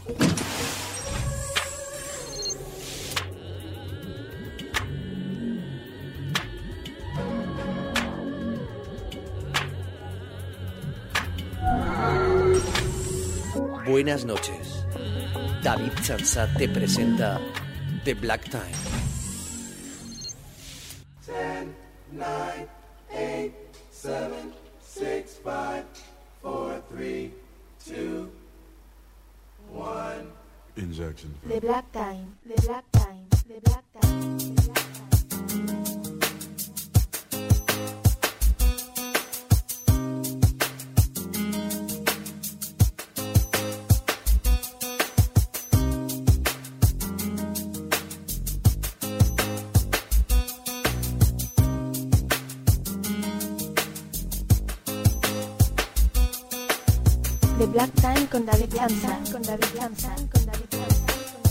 Buenas noches. David Chansat te presenta The Black Time. 10, 9, 8, 7, 6, 5, 4, 3, 2, 1. Injection. The Black Time. The Black Time. The Black Time. The Black Time. The Black Time con David Chansat, con David Chansat, con David Chansat.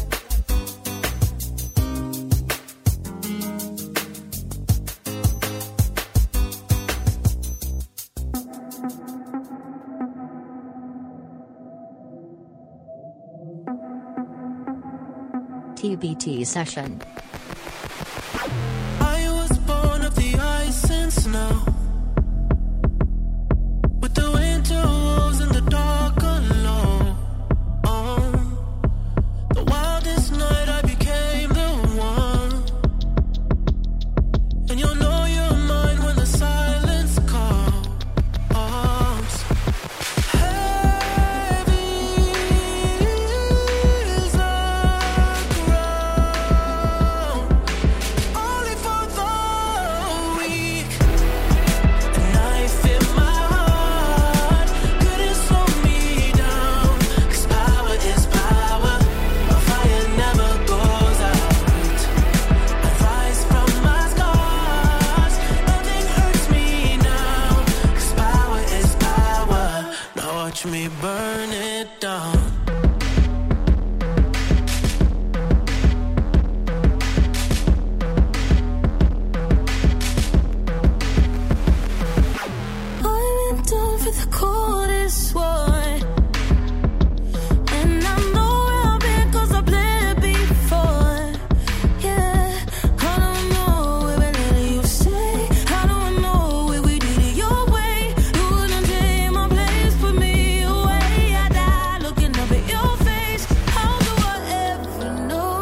TBT session. I was born of the ice and snow, with the winter wolves in the dark alone. The wildest night I became the one, and you'll know you're mine when the silence calls. Heavy is the ground, only for the weak. A knife in my heart couldn't slow me down, 'cause power is power. My fire never goes out. I rise from my scars, nothing hurts me now, 'cause power is power. Now watch me burn it down. I went down for the coldest one, and I know where I've been 'cause I played before. Yeah, I don't know where we let you stay. How do I know where we did it your way? You wouldn't take my place, put me away. I died looking up at your face. How do I ever know?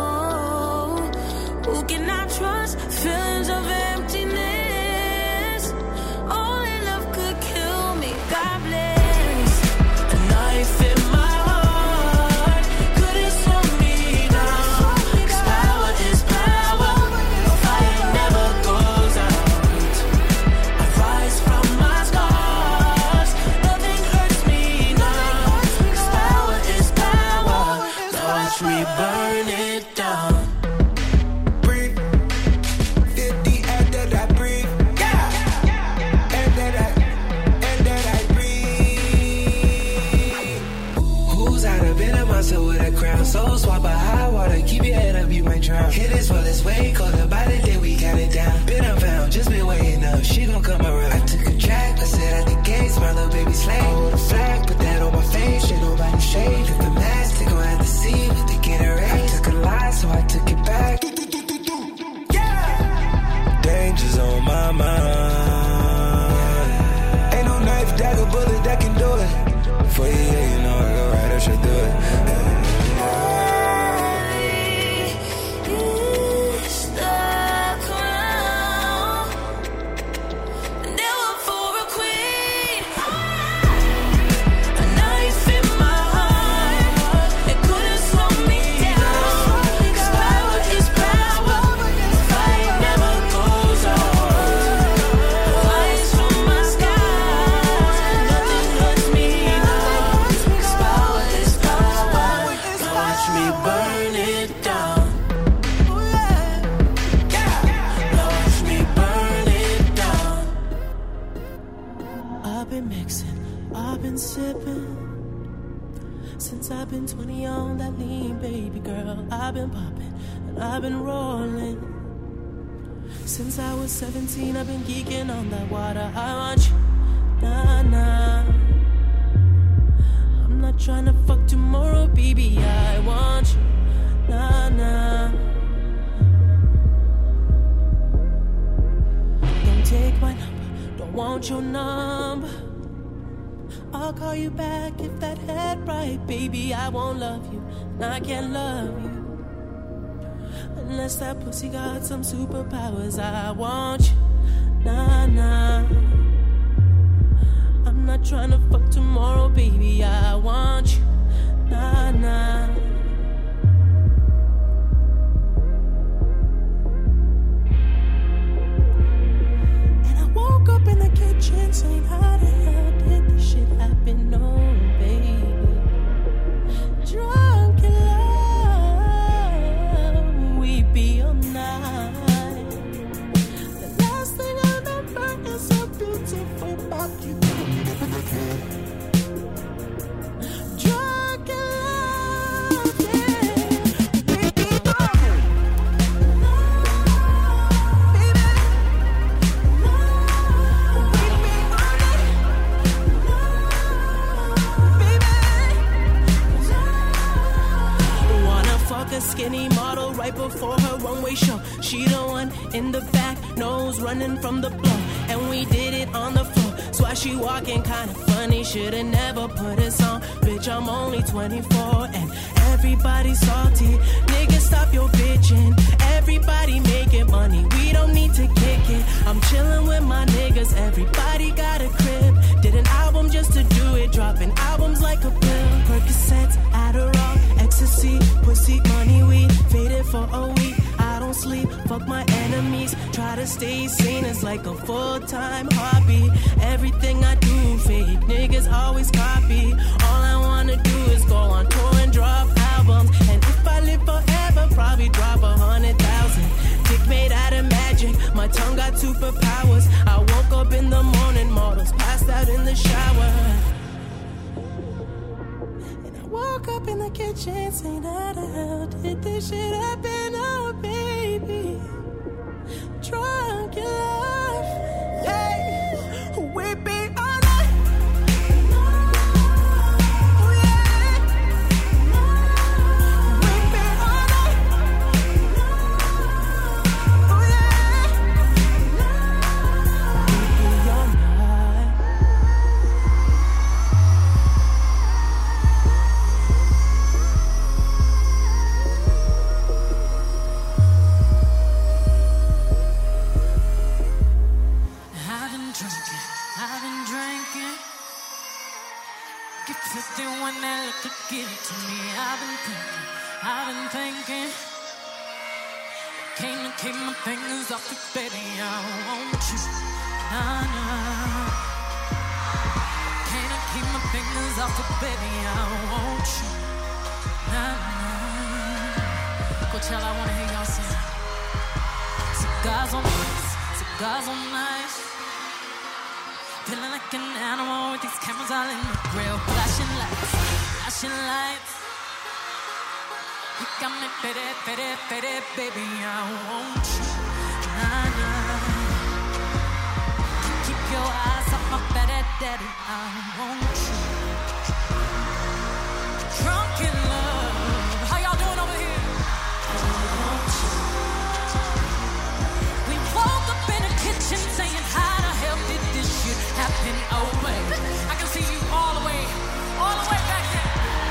Who can I trust? Feelings of emptiness. Only love could kill me. God bless. A knife in my heart couldn't slow me down, 'cause power is power. My fire never goes out. I rise from my scars, nothing hurts me now, 'cause power is power. Now watch me burn it down. Breathe. 50 air that I breathe. Yeah. Air that I breathe. Who's out of been a monster with a crown? Soul swap a high water, keep your head up, you might drown. Hit as well as way colder, by the day we count it down. Been unfound, just been waiting up, she gon' come around. I took a track, I said at the gates, my little baby slave. I hold a flag, put that on my face, shit nobody shade. If the mask, they gon' have to see what they get arranged. I took a lie, so I took it back. Yeah! Danger's on my mind. Ain't no knife, dagger, bullet that can do it. For you, yeah, you know I go right, I should do it. Is the crown, never for a queen. A knife in my heart, it couldn't slow me down, 'cause power is power. Fire never goes out. I rise from my scars, nothing hurts me now, 'cause power is power. Now watch me burn it down. Now watch me burn it down. I've been mixing, I've been sipping, since I've been 20 on that lean, baby girl. I've been popping and I've been rolling. Since I was 17, I've been geeking on that water. I want you, nah, nah. I'm not not trying to fuck tomorrow, baby. I want you. Nah, nah. Don't take my number, don't want your number. I'll call you back if that head right, baby. I won't love you, and I can't love you unless that pussy got some superpowers. I want you, nah, nah. I'm not trying to fuck tomorrow, baby. I want you, nah, nah. And I woke up in the kitchen saying, how the hell did this shit happen? Oh, baby. Drunk in love, we be all night. The last thing I remember is so beautiful about you. Drunk in love, yeah. We be all baby. We be all baby. Wanna fuck a skinny model right before her runway show. She the one in the back, nose running from the blow. And we did it on the floor. So why she walking kinda funny? Shoulda never put us on. Bitch, I'm only 24 and everybody salty. Nigga, stop your bitching. Everybody making money, we don't need to kick it. I'm chilling with my niggas, everybody got a crib. Did an album just to do it, dropping albums like a pill. Percocets, Adderall, ecstasy, pussy, money, weed. Faded for a week, I don't sleep, fuck my enemies. Try to stay sane, it's like a full-time hobby. Everything I do, fake niggas always copy. All I wanna do is go on tour and drop albums. And if I live forever, probably drop 100,000. Dick made out of magic, my tongue got superpowers. I woke up in the morning, models passed out in the shower. And I woke up in the kitchen saying, how the hell did this shit happen? Oh, baby. Drunk in love, yeah. We be all night. Oh, yeah. We be all night. Oh, yeah. We be all night. I've been drinking. Get tipsy when that liquor get it to me. I've been thinking. Can't keep my fingers off the baby. I want you, nah, nah. Can't keep my fingers off the baby. I want you, nah, nah. Coachella, I wanna hear y'all sing. Cigars on ice, cigars on ice. Feeling like an animal with these cameras all in the grill. Flashing lights, flashing lights. You got me pity, pity, pity, baby, I want you, nah, nah. Keep your eyes off my fatty daddy, I want you. Drunk in love, how y'all doing over here? I want you. We woke up in the kitchen saying, how the hell did this shit happen? Oh, baby, I can see you all the way back there.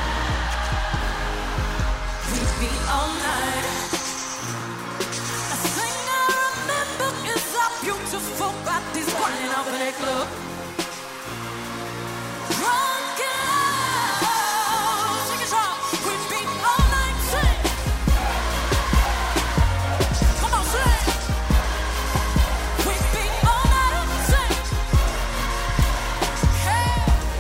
We be all night. The thing I remember is our beautiful bodies burning up in that club. Drunk in love, take a shot. We be all night, sing. Come on, sing. We be all night, sing. Hey.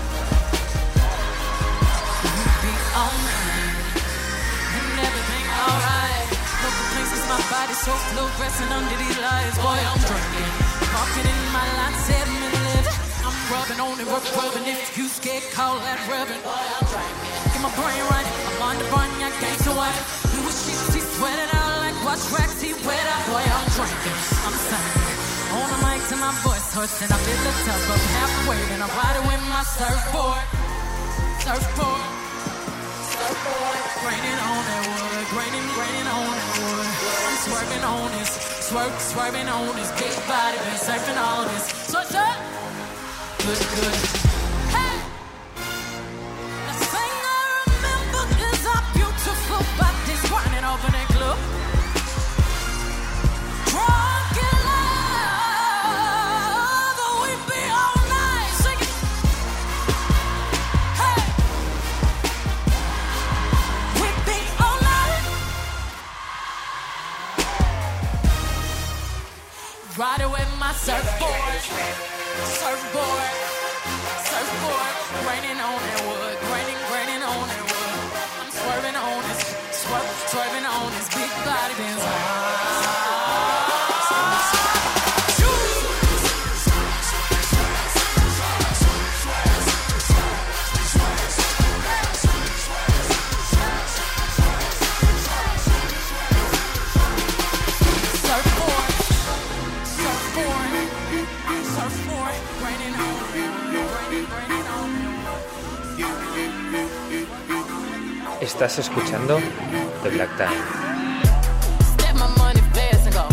We be all night. Everything alright. No complaints, it's my body so fluorescent under these lights. Boy, I'm drinking. Walking in my line, 7 minutes. I'm rubbing on it, work rubbing. If you scared, call that rubbing. Boy, I'm drinking. Get my brain right. I'm on the run, I gangsta white. We was she sweating out like watch racks, he wet out. Boy, I'm drinking. I'm singing. On the mic to my voice hoarse, and I feel the tub up halfway. And I ride it with my surfboard. surfboard. Raining on that wood, raining on that wood. I'm swerving on this, swerving on this big body, been surfing all this. Switch up, good. Hey, the thing I remember is our beautiful bodies grinding over that club. Drunk in love, we be all night singing. Hey, we be all night. Riding with my surfboard, raining on that wood, raining on that wood. I'm swerving on this, swerving on this big body Benz. Estás escuchando The Black Time. Step my money fast and go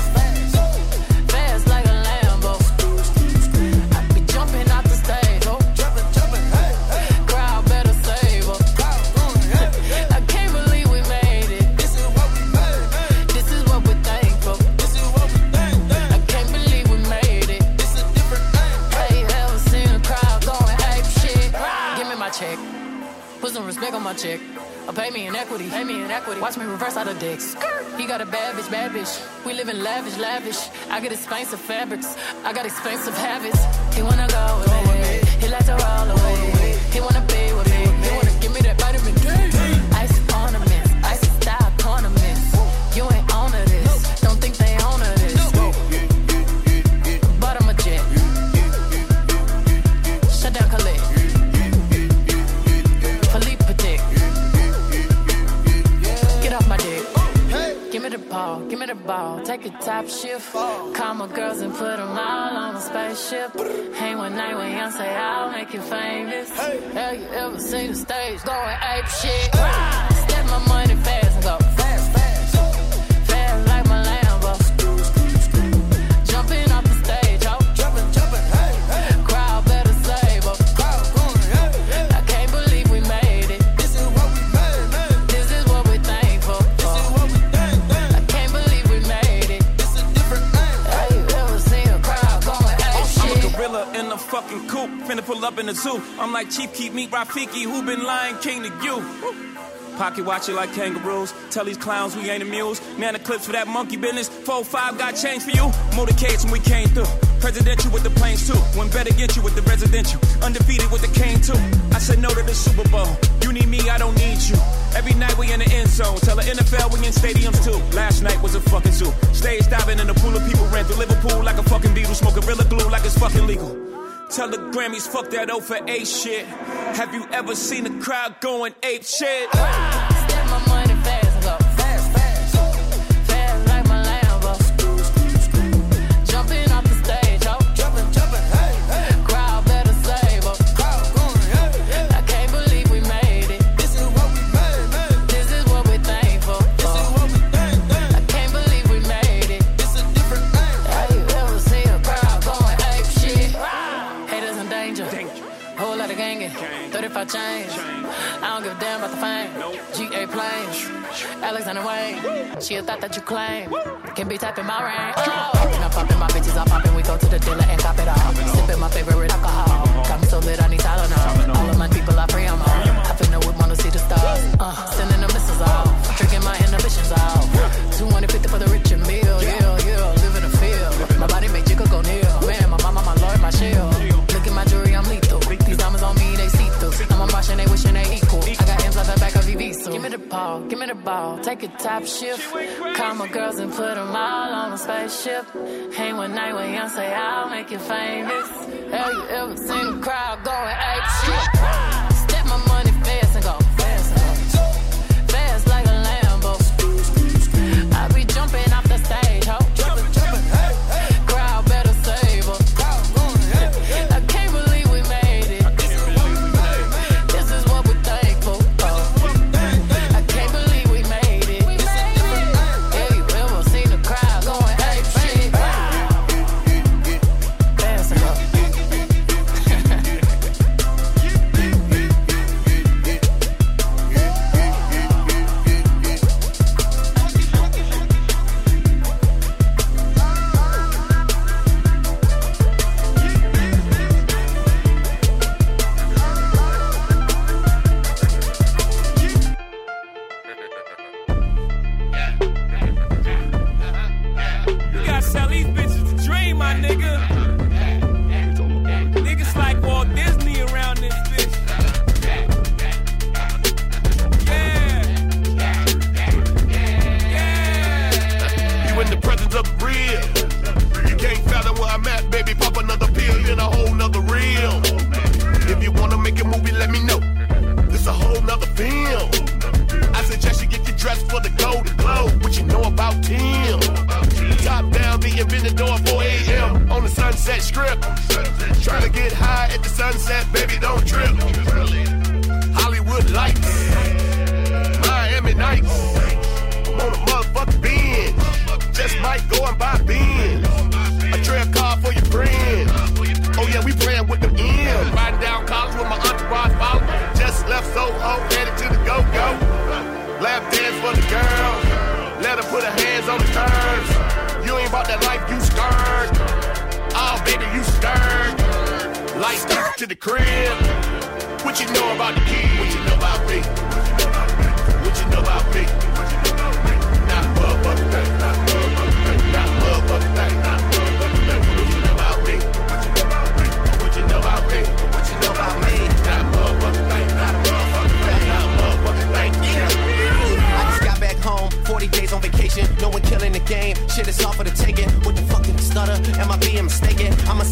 fast like a Lambo. I be jumping out the stage, oh, jumping, hey, crowd better save up. I can't believe we made it. This is what we made. This is what we thankful. This is what we think. I can't believe we made it. This is a different thing. Hey, ever seen a crowd going ape shit? Give me my check. Put some respect on my check. Pay me in equity. Watch me reverse out of dicks. He got a bad bitch. We live in lavish. I get expensive fabrics. I got expensive habits. He wanna go with me. He like to roll away. He wanna be with me. He wanna give me that vitamin D. Ice ornaments, ice style ornaments. You ain't on to this. Don't think they own to this. But I'm a jet. Shut down, Khalid. Philippe Patek. Give me the ball, take a top shift. Call my girls and put them all on a spaceship. Hang one night with Beyonce, I'll make you famous. Have you ever seen the stage going ape shit? Step my money fast and go fast like my Lambo. Jumping off the stage, oh, jumping, hey, crowd better save up. I can't believe we made it. This is what we made, man. This is what we thankful for. In the fucking coupe, finna pull up in the zoo. I'm like Chief Keef, meet Rafiki, who been Lion King to you. Pocket watch it like kangaroos. Tell these clowns we ain't amused. Nana clips for that monkey business. 4-5 got change for you. Motorcades when we came through. Presidential with the planes too. One better get you with the residential. Undefeated with the cane too. I said no to the Super Bowl. You need me, I don't need you. Every night we in the end zone. Tell the NFL we in stadiums too. Last night was a fucking zoo. Stage diving in a pool of people. Ran through Liverpool like a fucking Beatle. Smoke Gorilla Glue like it's fucking legal. Tell the Grammys fuck that 0 for 8 shit. Have you ever seen a crowd going ape shit? Step my money fast and go fast like my Lambo. Jumping off the stage, oh, jumping, hey, crowd better save up. I can't believe we made it. This is what we made, man. This is what we thankful for. This is what we think. I can't believe we made it. This is a different thing. Have you ever seen a crowd going ape shit? Haters in danger. Whole lot of gangin'. 35 chains. I don't give a damn about the fame. GA planes. Alexander Wayne. She a thought that you claim. Can be typing my range. Poppin', I'm poppin', my bitches are poppin'. We go to the dealer and cop it all. Sippin' my favorite alcohol. Got me so lit, I need Tylenol. All of my people are free, I'm on. I finna whip, wanna see the stars. Sending the missiles off. Tricking my inhibitions off. 250 for the rich and meal. Yeah. Live in the field. My body make jiggle go near. Man, my mama, my lord, my shield. Look at my jewelry, I'm lethal. These diamonds on me, they see through. I'm a Martian, they wishing they equal. I got M's like the back of Ibiza. Give me the ball, take a top shift. Call my girls and put them all on a spaceship. Hang one night with Beyonce, I'll make you famous. Have you ever seen a crowd going ape shit? Step my money fast and go fast like a Lambo. I be jumping off the stage, ho. Jumping, hey, crowd better save up. I can't believe we made it. This is what Sunset Strip. Trying to get high at the sunset, baby, don't trip. Hollywood lights, Miami nights. I'm on a motherfucking Benz. Just might go and buy Benz. A trail car for your friends. Oh yeah, we playing with them M's. Riding down college with my entourage follow. Just left Soho, headed to the go-go. Lap dance for the girl. Let her put her hands on the curves. You ain't about that life, you scared. Oh baby, you scared. Lights to the crib. What you know about the key? What you know about me? What you know about me? Not motherfucking thing. Not motherfucking thing. What you know about me? What you know about me? What you know about me? Not motherfucking thing. Not motherfucking thing. I just got back home, 40 days on vacation. No one killing the game. Shit is all for the taking. What the fuck did the stutter? Am I being mistaken? I'm a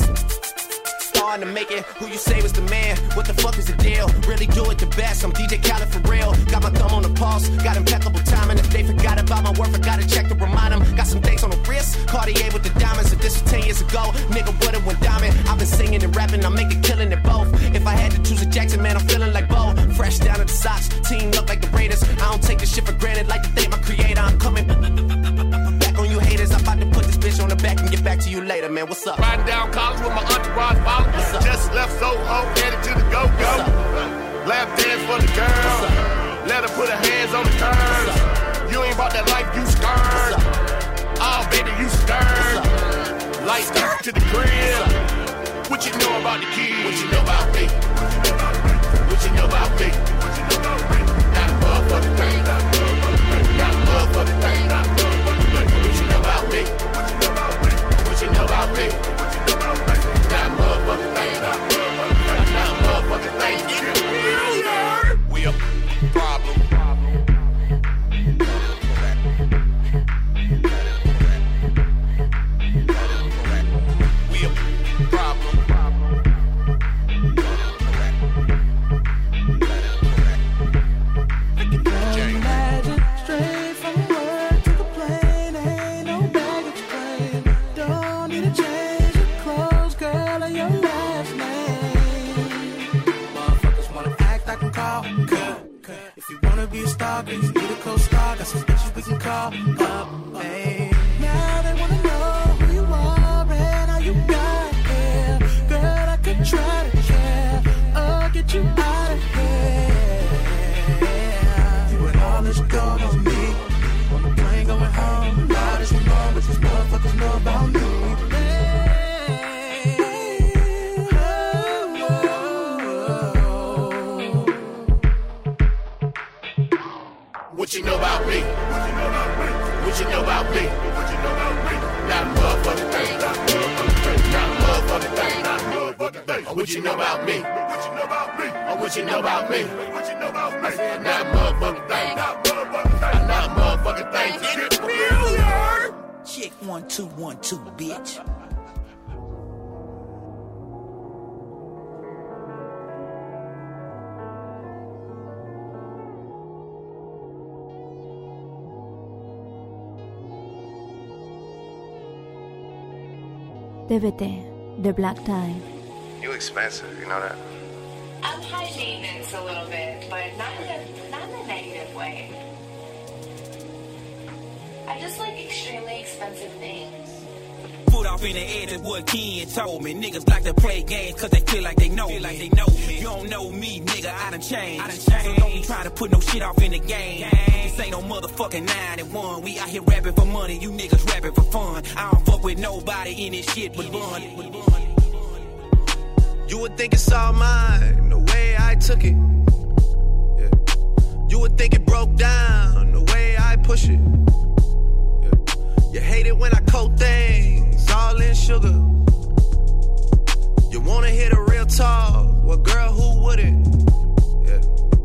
to make it, who you say was the man? What the fuck is the deal? Really do it the best. I'm DJ Khaled for real. Got my thumb on the pulse, got impeccable timing. If they forgot about my worth, I gotta check to remind them. Got some things on the wrist, Cartier with the diamonds. If this was 10 years ago, nigga would've went diamond. I've been singing and rapping, I'm making killing it both. If I had to choose a Jackson, man, I'm feeling like Bo. Fresh down to the socks, team look like the Raiders. I don't take this shit for granted, like to thank my creator. I'm coming back on you haters. I'm about to put this bitch on the back and get back to you later, man. What's up? Riding down college with my entourage follow. Just left Soho, headed to the go-go. Lap dance for the girl. Let her put her hands on the curves. You ain't about that life, you scared. Oh, baby, you scared. Lights to the crib. What you know about the key? What you know about me? What you know about me? Not a motherfucking thing. Not a motherfucking thing. What you know about me? What you know about me? Not a motherfucking thing. Not a motherfucking thing. We a problem. We a problem. Imagine straight from work to the plane. Ain't no baggage claim. Don't need to change your clothes, girl, or your last name. Motherfuckers wanna act like I'm call. If you wanna be a star, girl, you need a co-star. Got some bitches we can call up, hey. Now they wanna know who you are and how you got here. Girl, I could try to care or get you out of here. You and all this gold on me. On the plane going home, loud as you know, but these motherfuckers know about me. What you know about me? What you know about me? Not a motherfucking thing. Not a motherfucking thing. Not a motherfucking thing. What you know about me? What you know about me? What you know about me? What you know about me? Not a motherfucking thing. Not a motherfucking thing. Chick 1 2 1 2, bitch. TVT, The Black Tie. You expensive, you know that? I'm high maintenance a little bit, but not in a negative way. I just like extremely expensive things. Put off in the air, that's what Ken told me. Niggas like to play games cause they feel like they know me. You don't know me, nigga, I done changed. So don't be trying to put no shit off in the game. This ain't no motherfucking 9-1. We out here rapping for money, you niggas rapping for fun. I don't fuck with nobody in this shit but Bun. You would think it's all mine, the way I took it. Yeah. You would think it broke down, the way I push it. Yeah. You hate it when I coat things all in sugar. You wanna hear the real talk, well girl, who wouldn't? Yeah.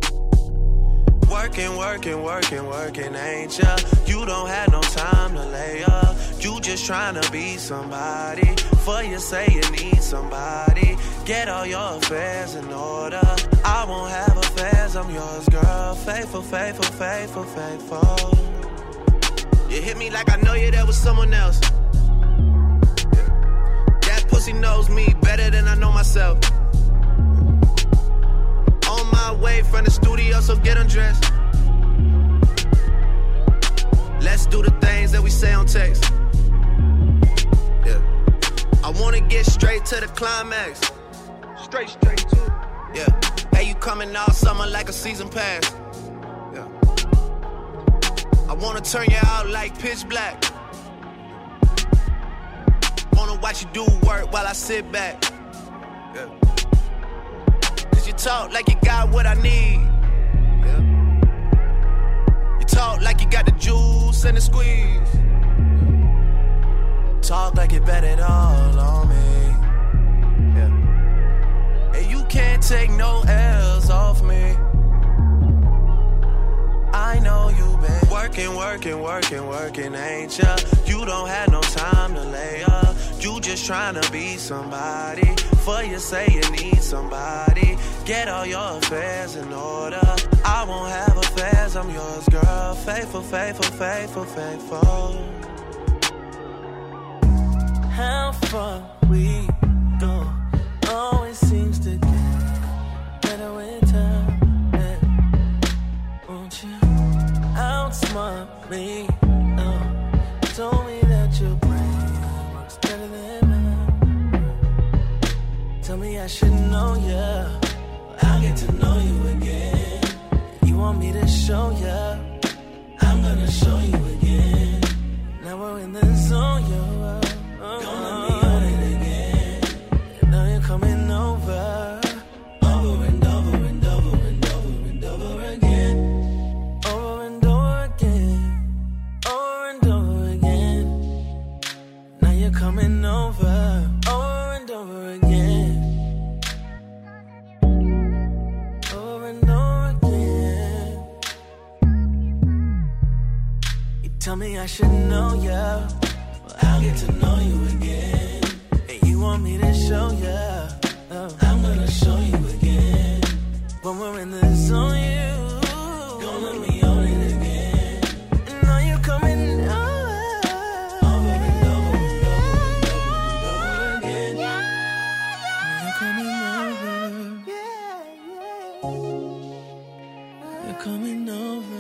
Working, ain't ya? You don't have no time to lay up. You just tryna be somebody. For you say you need somebody. Get all your affairs in order. I won't have affairs, I'm yours, girl. Faithful. You hit me like I know you, that was someone else. Yeah. That pussy knows me better than I know myself. On my way from the studio, so get undressed. Let's do the things that we say on text. Yeah. I wanna get straight to the climax. Straight to it. Yeah. Hey, you coming all summer like a season pass. Yeah. I wanna turn you out like pitch black. Wanna watch you do work while I sit back. Yeah. Cause you talk like you got what I need. Yeah. You talk like you got the juice and the squeeze. Talk like you bet it all on me. Yeah. And you can't take no L's off me. I know you been working, ain't ya? You don't have no time to lay up. You just tryna be somebody. For you say you need somebody. Get all your affairs in order. I won't have affairs, I'm yours, girl. Faithful, faithful, faithful, faithful. How far we go always seems to get better with time. Yeah. Won't you outsmart me? Oh, told me that your brain works better than mine. Tell me I should know ya. I'll get to know you again. You want me to show ya? I'm gonna show you again. Now we're in the zone, yo. Gonna let me on it again. And now you're coming over. Over and over and over and over and over again. Over and over again. Over and over again. Now you're coming over. Over and over again. Over and over again. You tell me I should know ya. I'll get to know you again. And you want me to show ya. Oh. I'm gonna show you again. When we're in the zone, you gonna let me on it again. And now you're coming over. Over and over and over and over again. Now you're coming over. You're coming over.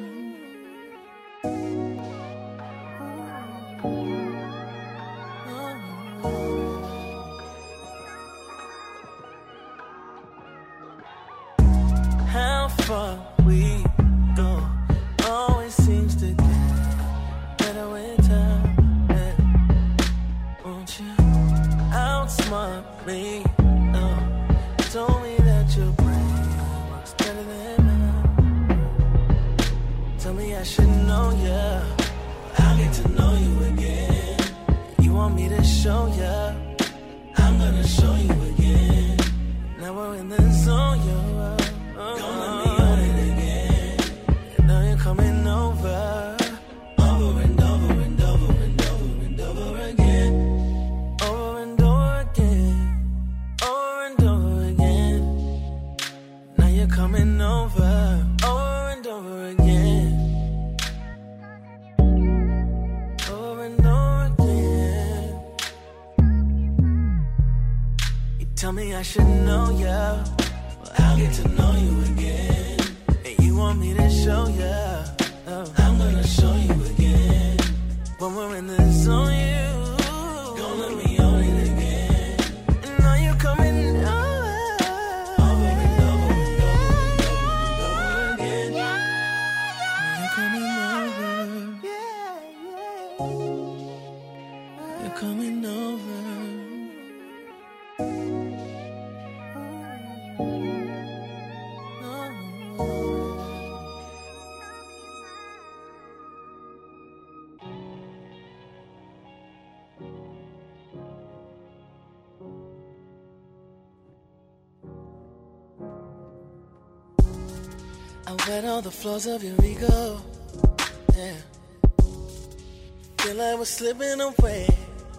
How far we go always seems to get better with time. Yeah. Won't you outsmart me? No, told me that your brain works better than mine. Tell me I should know ya. I'll get to know you again. You want me to show ya? I'm gonna show you again. Now we're in the zone, yo. Gonna let me on it again. And now you're coming over. Over and over and over and over and over again. Over and over again. Over and over again. Now you're coming over. Over and over again. Over and over again. You tell me I should know ya. I'll get to know you again. And you want me to show ya. Oh. I'm gonna show you again. When we're in the zone, you gonna let me on it again. And now you're coming over. Over and over and over and over again. Now you're coming over. You're coming over. I wet all the floors of your ego. Yeah. Feel like we're slipping away.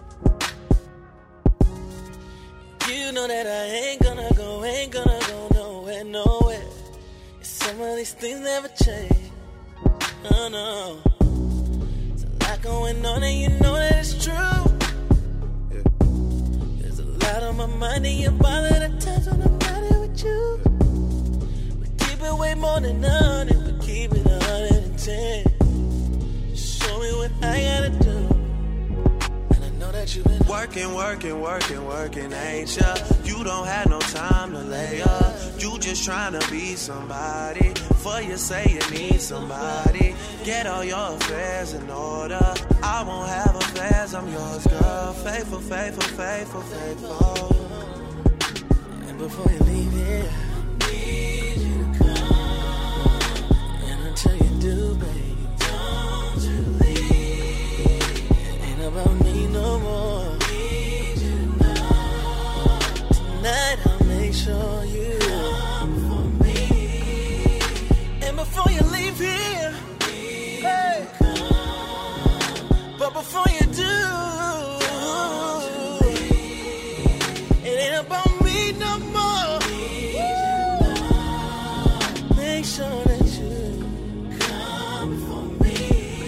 You know that I ain't gonna go nowhere, nowhere. Some of these things never change. Oh no. There's a lot going on and you know that it's true. Yeah. There's a out of my mind and you're violent at times when I'm riding with you. We keep it way more than 100, but keep it 110. Show me what I gotta do. And I know that you've been working, ain't ya? You don't have no time to lay up. You just trying to be somebody. For you say you need somebody. Get all your affairs in order. I won't have affairs, I'm yours, girl. Faithful, faithful, faithful, faithful. And before you leave here, I need you to come. And until you do, baby, don't you leave. It ain't about me no more. Need you to know. Tonight I'll make sure you come for me. And before you leave here, hey, but before you do, it ain't about me no more. Make sure that you come for me.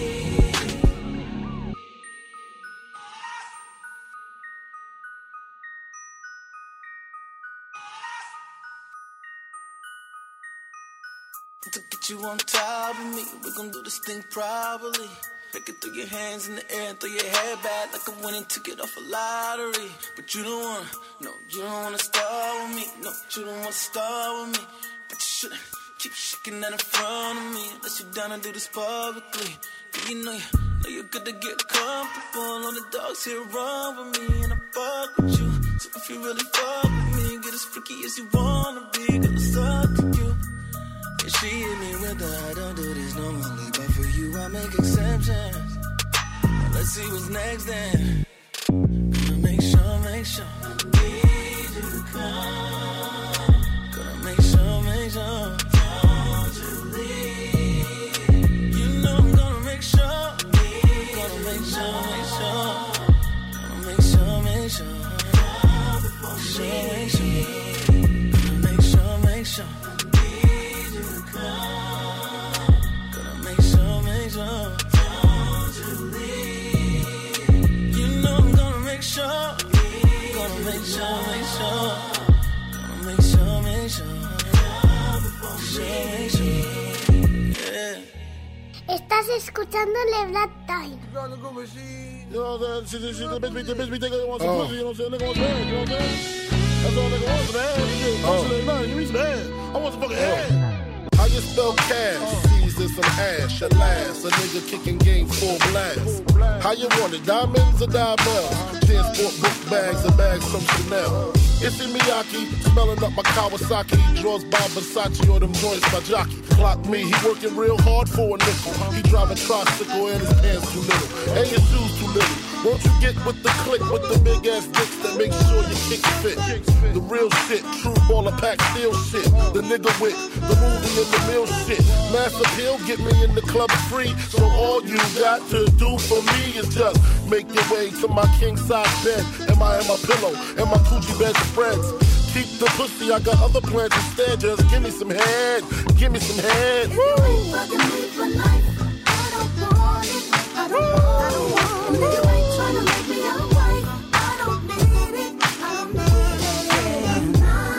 To get you on top of me, we're gonna do this thing properly. Make it through your hands in the air and throw your head back like a winning ticket off a lottery. But you don't wanna, no, you don't wanna start with me. No, you don't wanna start with me. But you shouldn't keep shaking that in front of me unless you're down to do this publicly. But you know you're good to get comfortable. All the dogs here run with me and I fuck with you. So if you really fuck with me, get as freaky as you wanna be. Girl, it's up to you. And she hit me with the I don't do this normally, but for you I make exceptions. Now let's see what's next then. Gonna make sure I need you to come. Gonna make sure don't you leave. You know I'm gonna make sure. Gonna make sure. Gonna make sure. Gonna make sure. Gonna make sure. Don't you leave. You know I'm gonna make sure. Gonna make sure. Gonna make sure. Yeah. Estás escuchando Le Black Time. How you spell cash? C's and some hash. At last, a nigga kicking game full blast. How you want it? Diamonds or diamonds? Transport book bags and bags from Chanel. It's Miyake, smelling up my Kawasaki. Draws by Versace or them joints by Jockey. Clock me, he working real hard for a nickel. He drive a tricycle and his pants too little. And his shoes too little. Won't you get with the click with the big ass dicks that make sure your kicks fit? The real shit, true baller pack steel shit. The nigga with the movie and the meal shit. Mass appeal, get me in the club free. So all you got to do for me is just make your way to my king size bed. Am I in my pillow? And my Gucci bed spreads. Keep the pussy, I got other plans instead. Just give me some head, give me some head. Woo! I don't want it. I don't want it. You ain't trying to make me a wife. I don't need it. I don't need it.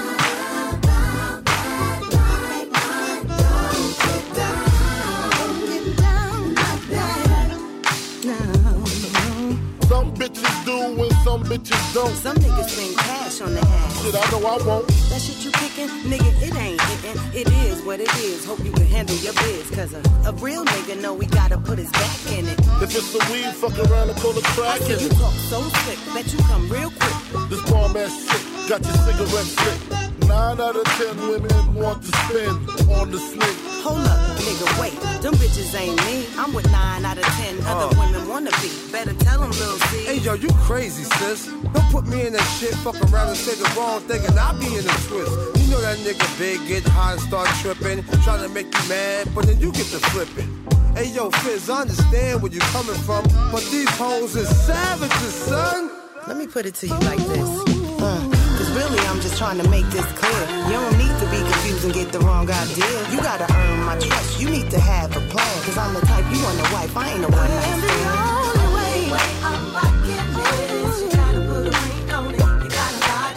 Some bitches do and some bitches don't. Some niggas spend cash on the ass. Shit, I know I won't. That shit you picking, nigga, it ain't hitting. It is what it is. Hope you can handle your biz. Cause a real nigga know we gotta put his back in it. If it's the weed, fuck around and pull the track in it. You talk so slick, bet you come real quick. This bomb ass shit got your cigarette slick. 9 out of 10 women want to spend on the slick. Hold up, nigga, wait. Them bitches ain't me. I'm with 9 out of 10 other women wanna be. Better tell them, Lil C. Hey, yo, you crazy, sis. Don't put me in that shit, fuck around and say the wrong thing and I'll be in the twist. You know that nigga big, get high and start tripping, trying to make you mad, but then you get to flipping. Hey, yo, Fizz, I understand where you're coming from, but these hoes is savages, son. Let me put it to you like this. Cause really, I'm just trying to make this clear. You don't need to be confused and get the wrong idea. You gotta earn my trust. You need to have a plan. Cause I'm the type you want a wife. I ain't a one night stand. I'm rocking this. You gotta put a ring on it. You gotta lie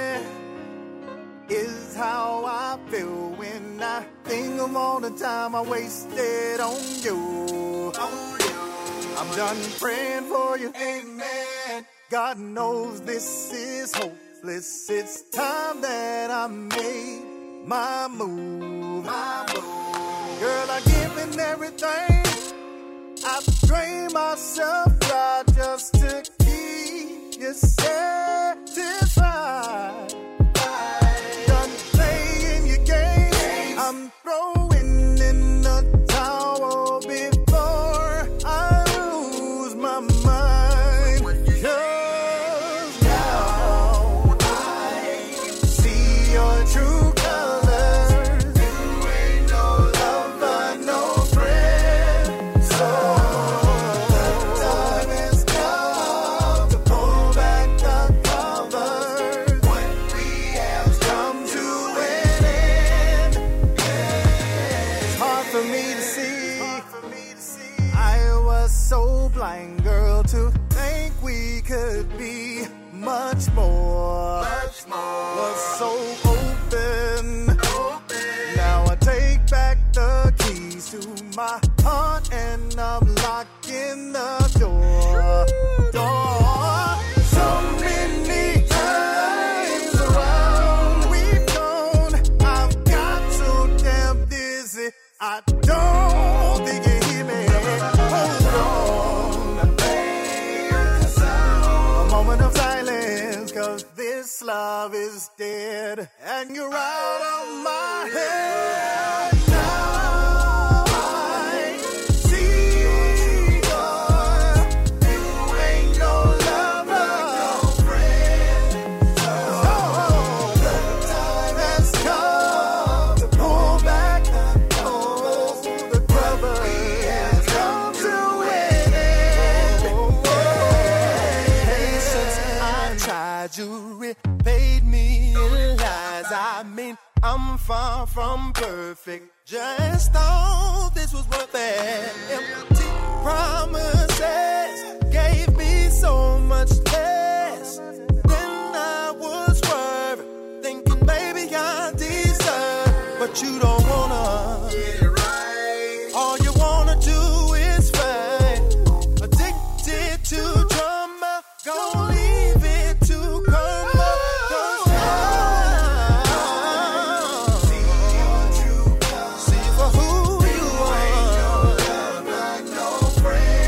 is how I feel when I think of all the time I wasted on you. I'm done praying for you. Amen. God knows this is hopeless. It's time that I made my move. Girl, I've given everything. I've drained myself dry just to keep you satisfied. Done playing your game. I'm throwing in the towel before I lose my mind. 'Cause now I see your true colors. You ain't no lover, no friend. So the time has come to pull back the covers. What we have come to an end. It's hard for me to see. I was so blind, girl, to think we could be much more. Was so open. Now I take back the keys to my heart and I'm locking the door. So many times around we've gone. I've got so damn dizzy. I don't think you hear me. Hold on, a moment of silence, 'cause this love is dead and you're out of my head. Now I see you ain't no lover, no friend. So the time has come to pull back the cover. We have come to an end. Patience, I tried, you repaid me in lies. I mean, I'm far from perfect. Just thought this was worth it. Empty promises gave me so much less than I was worth. Thinking maybe I deserve, but you don't wanna get it right. All you wanna do is fight. Addicted to drama, gonna leave it to karma. 'Cause see for who you are. No friend.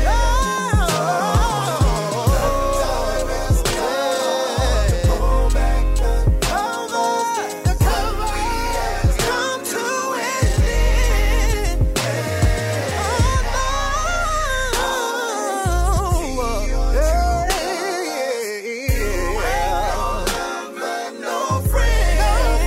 Pull back the cover. The cover has come to an end. No friend.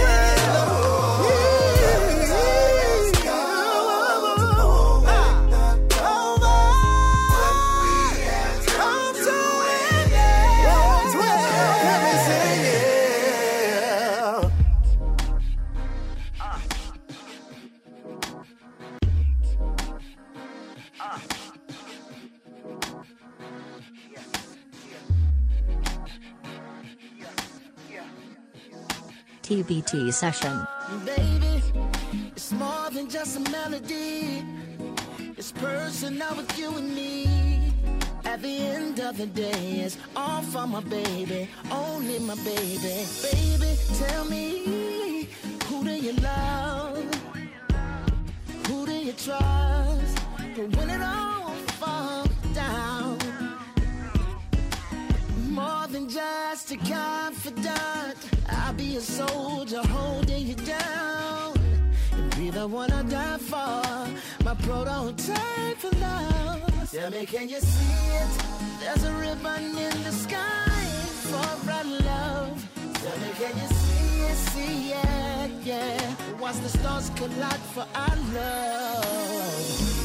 TBT session. Baby, it's more than just a melody. It's personal with you and me. At the end of the day, it's all for my baby, only my baby. Baby, tell me, who do you love? Who do you trust? But when it all falls down, more than just a confidant, I'll be a soldier holding you down. And be the one I die for, my prototype for love. Tell me, can you see it? There's a ribbon in the sky for our love. Tell me, can you see it? Yeah. Watch the stars collide for our love.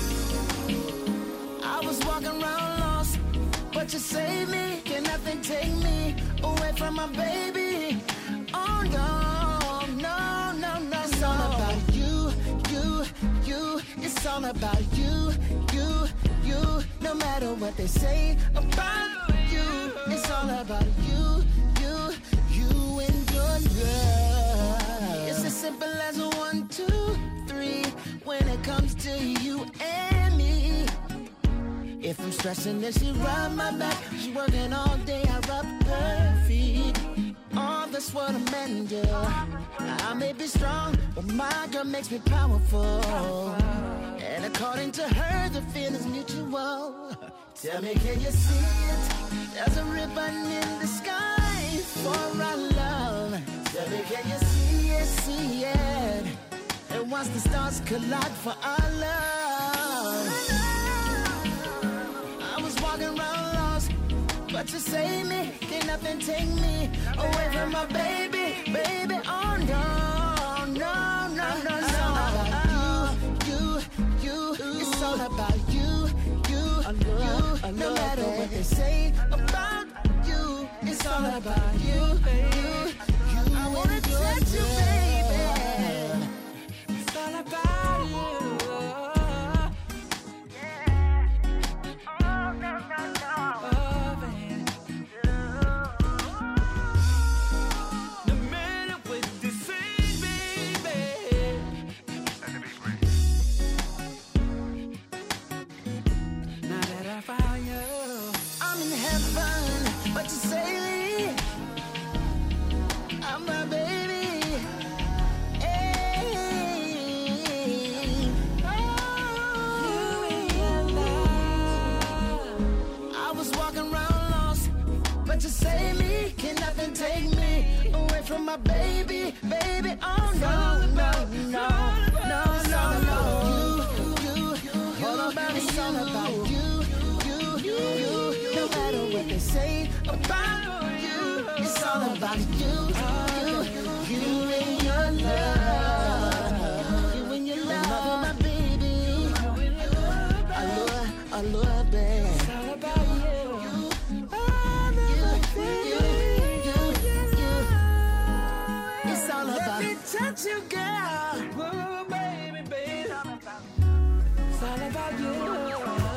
I was walking around lost, but you saved me. Can nothing take me away from my baby? Oh no, no, no, no. It's all about you, you, you. It's all about you, you, you. No matter what they say about you, it's all about you, you, you and your stressing that she rub my back. She working all day, I rub her feet. Oh, that's what a man do. I may be strong, but my girl makes me powerful. And according to her, the feeling's mutual. Tell me, can you see it? There's a ribbon in the sky for our love. Tell me, can you see it? And once the stars collide for our love. I was walking around lost, but you save me. Can't nothing take me away from my baby, baby. Oh no, no, no, no. It's all about you. It's all about you. No matter what they say about you, it's all about you. I wanna touch you, baby. It's all about you. I'm in heaven, but you say me, I'm my baby. Hey, I was walking around lost, but you say me, can nothing take me away from my baby, baby. Oh no, no, no, no, no, no. You, all about it's all about you. No matter what they say about you, it's all about you. You and your love. You and your love, my baby. I love, baby. It's all about you. It's all about you. Let me touch you, girl. Oh, baby, baby. It's all about you.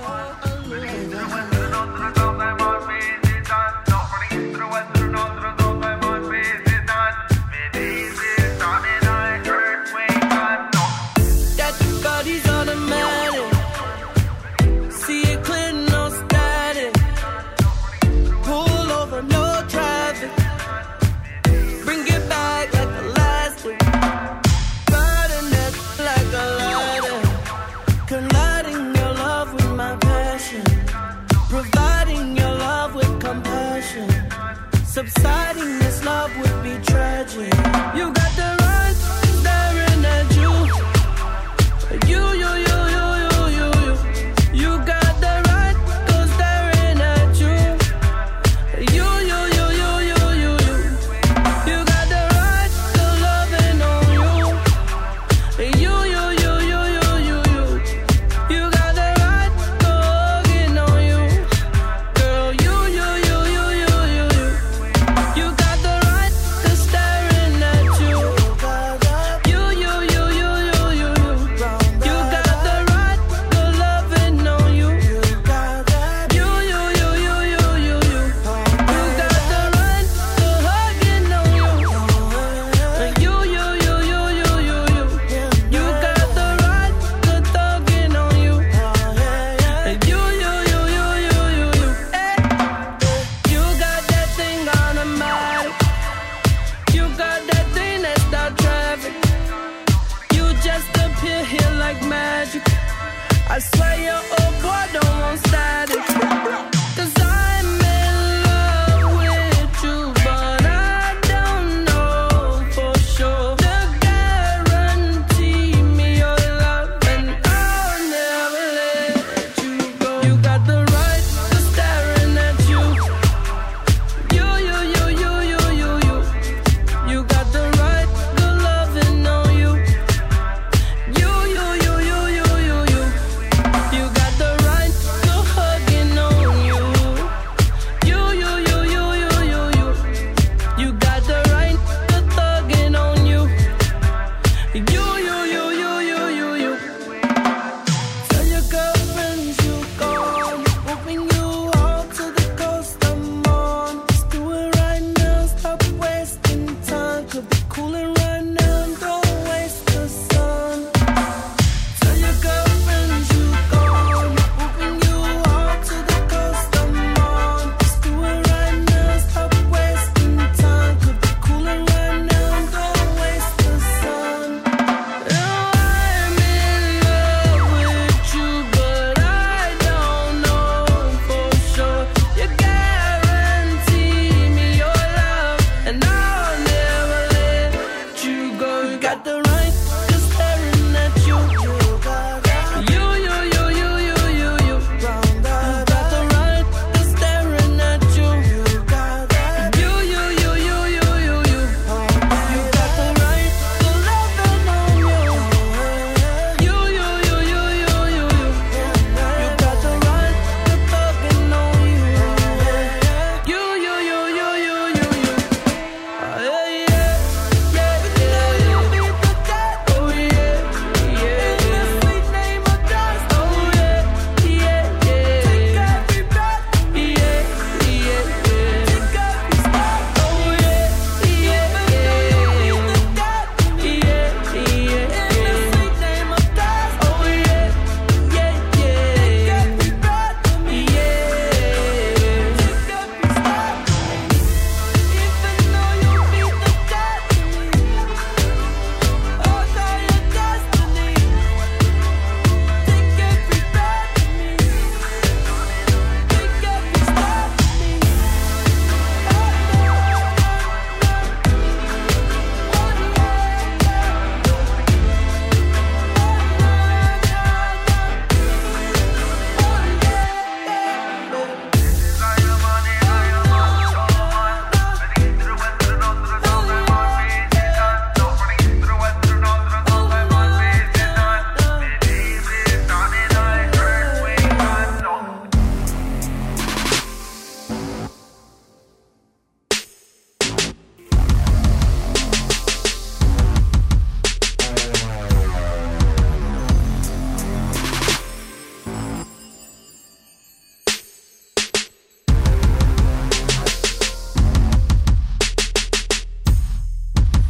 Subsiding this love would be tragic. You got the right staring at you. You got the right to staring at you. You got the right to loving on you. You got the right to hugging on you. Girl, you got the right to staring at you. You got the right to loving on you. You got the right to hugging on you. You got the right to thugging on you. You got that thing automatic. You got that thing that start traffic. You just appear here like magic. I swear your old boy don't want static. 'Cause I'm in love with you, but I don't know for sure. To guarantee me your love, and I'll never let you go. You got the right to staring at you. You got the right to loving on you. You got the right to hugging on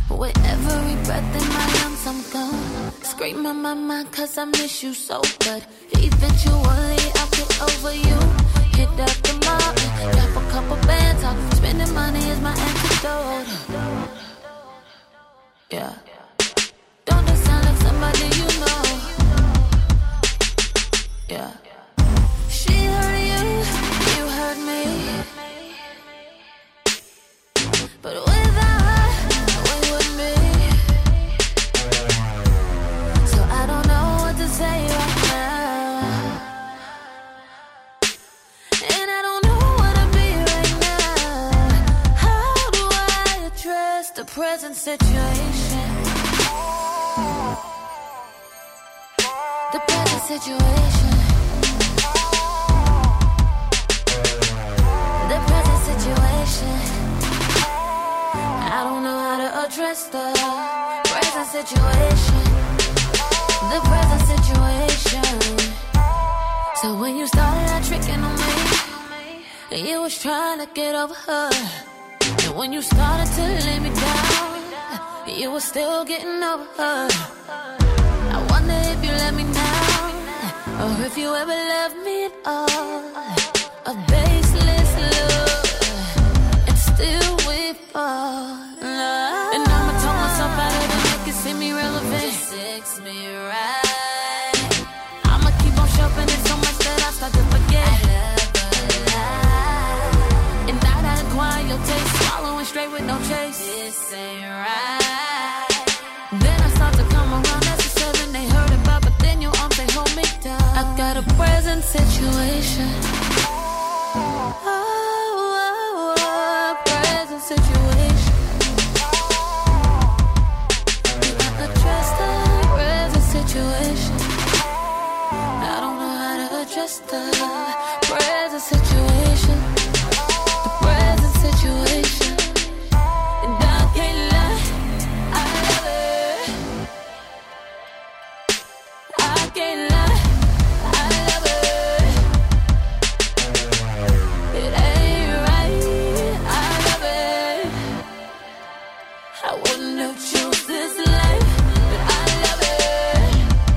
With every breath in my lungs, I'm gone. Scream on my mind 'cause I miss you so bad. Eventually, I'll get over you. Hit up the mall, drop a couple bands off. Spending money is my antidote. Yeah. Don't that sound like somebody you know? Yeah. She hurt you, you hurt me. But without her, we wouldn't be. So I don't know what to say right now. And I don't know what to be right now. How do I address the present situation? The present situation. The present situation. I don't know how to address the present situation. The present situation. So when you started out tricking on me, you was trying to get over her. And when you started to let me down, you were still getting over her. I wonder if you let me now, or if you ever loved me at all. A baseless love, and still we fall. And I'ma talk myself out of it, make it seem irrelevant. Just fix me right. I'ma keep on shopping it so much that I start to forget. I never lie. And I acquire your taste, swallowing straight with no chase. This ain't right. Then I start to come around, that's the seven they heard about, but then your arms they hold me down. I got a present situation. Present situation. You gotta trust the present situation. I don't know how to address the present situation. The present situation. And I can't lie, I love it. I can't lie, I love it. It ain't right, I love it. I wouldn't have chose this life, but I love it.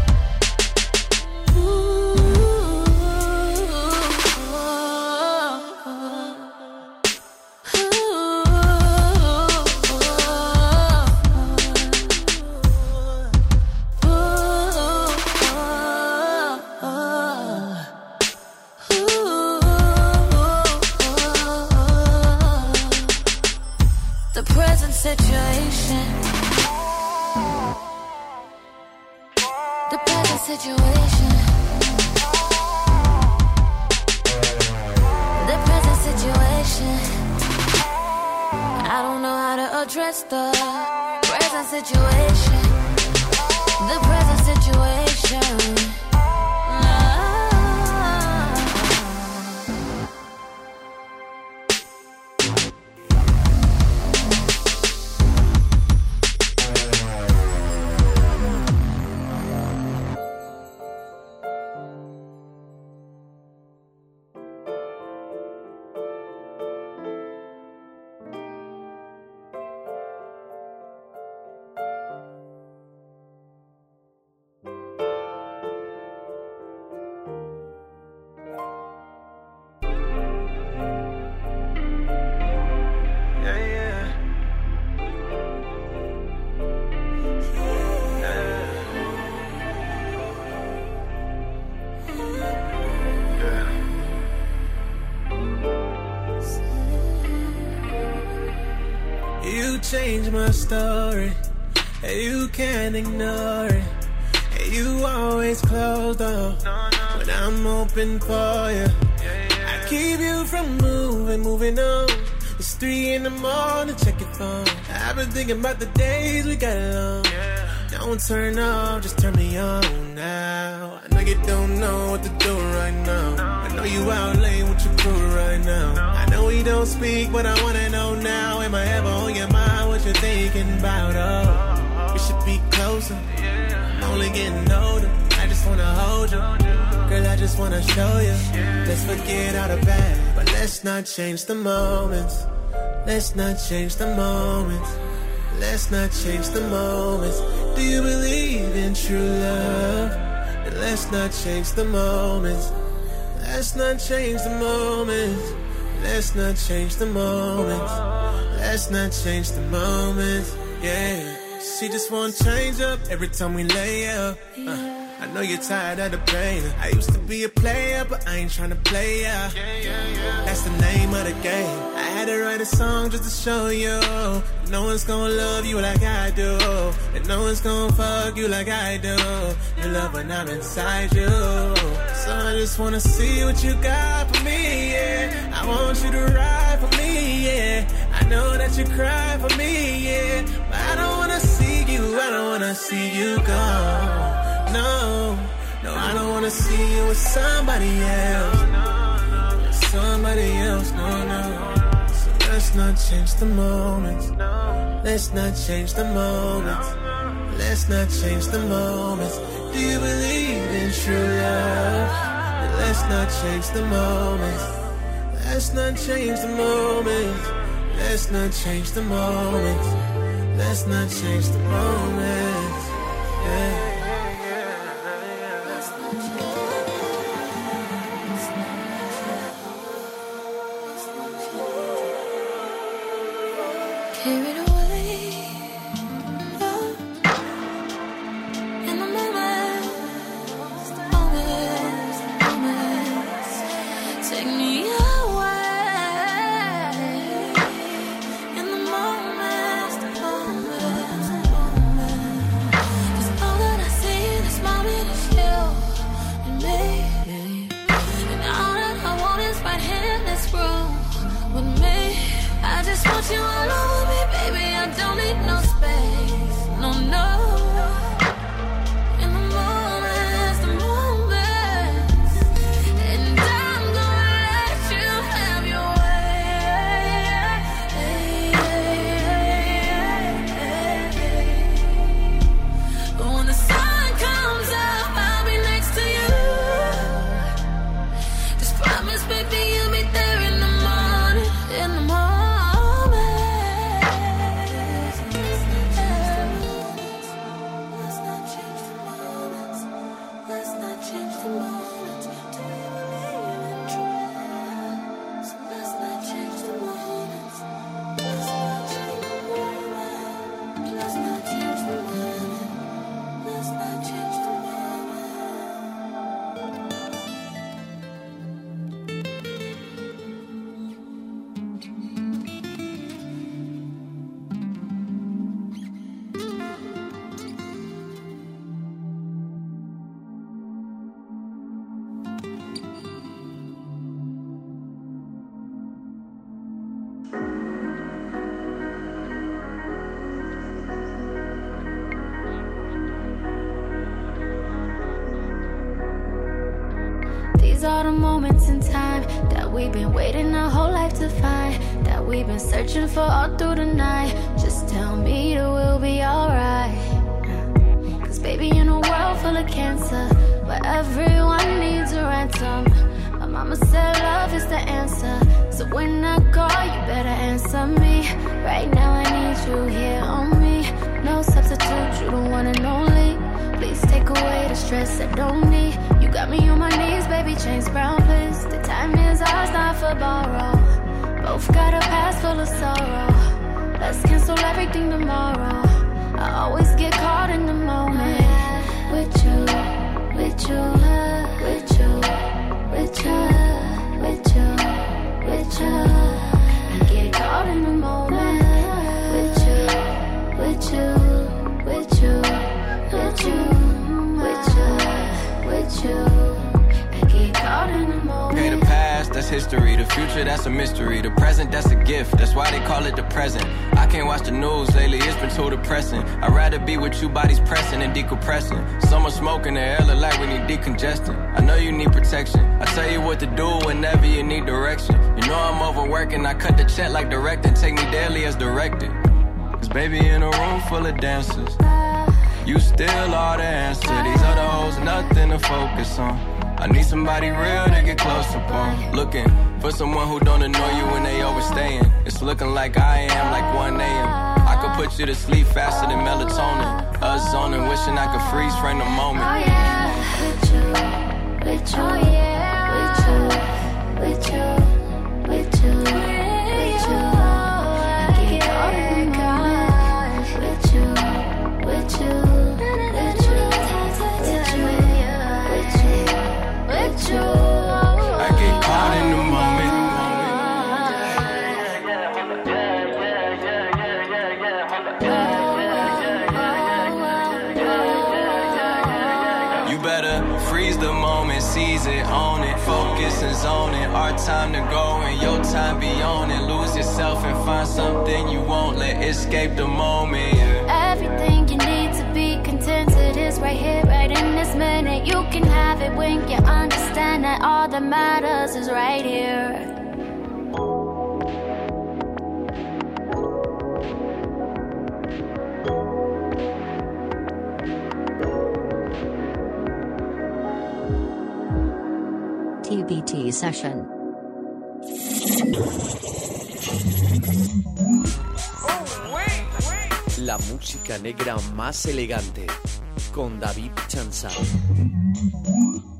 The present situation. The present situation. The present situation. I don't know how to address the present situation. The present situation. You changed my story, and you can't ignore it. And you always closed off when I'm open for you. I keep you from moving on. It's 3 in the morning, check your phone. I've been thinking about the days we got along. Don't turn off, just turn me on now. I know you don't know what to do right now. I know you out late with your crew right now. I know we don't speak, but I wanna know now. Am I ever on your mind? What you thinking about? Oh, we should be closer. I'm only getting older. I just wanna hold you. Girl, I just wanna show you. Let's forget all the bad, but let's not change the moments. Let's not change the moments. Let's not change the moments. Do you believe in true love? And let's not change the moments. Let's not change the moments. Let's not change the moments. Let's not change the moments. Yeah. She just wanna change up every time we lay up. I know you're tired of the pain. I used to be a player, but I ain't tryna play ya. That's the name of the game. I had to write a song just to show you. No one's gonna love you like I do, and no one's gonna fuck you like I do. You love when I'm inside you. So I just wanna see what you got for me, yeah. I want you to ride for me, yeah. I know that you cry for me, yeah. But I don't wanna see you, I don't wanna see you go. No, no, I don't wanna see you with somebody else. Somebody else, no, no. So let's not change the moments. Let's not change the moments. Let's not change the moments. Do you believe in true love? Let's not change the moments. Let's not change the moments. Let's not change the moments. Let's not change the moments. Yeah. Carried away in the moments, take me away in the moments, 'cause all that I see in this moment is you and me, and all that I want is right here in this room with me. I just want you all over me, baby. I don't need no space, no, no. In the moments, and I'm gonna let you have your way. But when the sun comes up, I'll be next to you. Just promise, baby, you'll be there in the morning, in the morning. These are the moments in time that we've been waiting our whole life to find, that we've been searching for all through the night. Just tell me that we'll be alright. 'Cause baby, in a world full of cancer, where everyone needs a ransom, my mama said love is the answer. So when I call, you better answer me. Right now I need you here on me. No substitute, you the one and only. Please take away the stress I don't need. You got me on my knees, baby, James Brown, please. The time is ours, not for borrow. Both got a past full of sorrow. Let's cancel everything tomorrow. I always get caught in the moment. With you, with you, with you, with you, with you, with you. I get caught in the moment. With you, with you, with you, with you, with you, with you. I get caught in the moment. Okay, the past, that's history. The future, that's a mystery. The present, that's a gift. That's why they call it the present. I can't watch the news lately, it's been too depressing. I'd rather be with you, bodies pressing and decompressing. Summer smoking, the air look like we need decongestant. I know you need protection. I tell you what to do whenever you need direction. You know I'm overworking, I cut the check like directing. Take me daily as directed. 'Cause baby, in a room full of dancers, you still are the answer. These other hoes, nothing to focus on. I need somebody real to get close upon. Looking for someone who don't annoy you when they overstaying. It's looking like I am, like 1 a.m. I could put you to sleep faster than melatonin. Us zoning, wishing I could freeze frame the moment. Oh yeah, with you, with you, oh yeah, with you, with you, with you, with you. I get all in God with you, with you, with you, with you, with you. I get caught in the moment. Freeze the moment, seize it, own it, focus and zone it. Our time to go and your time be on it. Lose yourself and find something you won't let escape the moment. Yeah. Everything you need to be contented is right here, right in this minute. You can have it when you understand that all that matters is right here. TBT session. La música negra más elegante con David Chansa.